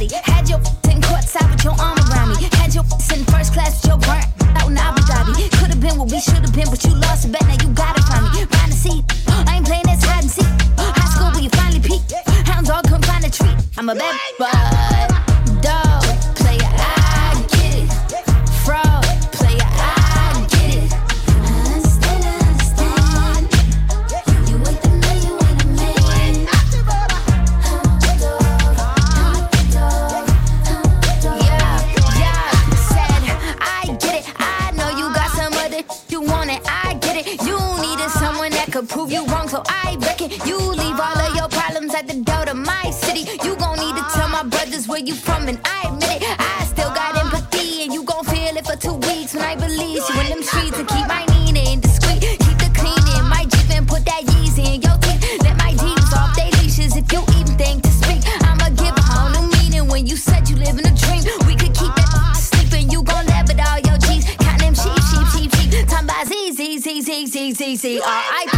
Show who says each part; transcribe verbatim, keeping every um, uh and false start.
Speaker 1: Had your sitting courtside with your arm around me. Had your sitting first class with your burnt out in Abu Dhabi. Could've been what we should've been, but you lost a bet, now you gotta find me. Find a seat, I ain't playing this hide and seek. High school where you finally peak. Hound dog couldn't find a treat. I'm a bad bud, dog, player, I get it. Fraud, player, I get it. I understand, I understand. You ain't the man, you ain't the man. Yeah, yeah, said, I get it. I know you got some other, you want it, I get it. You needed someone that could prove you wrong, so I reckon you leave all of your problems at the door to my city. You gon' need to tell my brothers where you from, and I admit it. I still got empathy, and you gon' feel it for two weeks when I release you in them streets and keep my Nina in discreet. Keep the cleaning, my Jeep and put that Yeezy in your teeth. Let my Jeeps off they leashes if you even think to speak. I'ma give a whole new meaning when you said you live in a dream. We could keep that sleeping, you gon' laugh at all your G's. Count them sheep, sheep, sheep, sheep. Time by Z, Z, Z, Z, Z, Z, Z, R I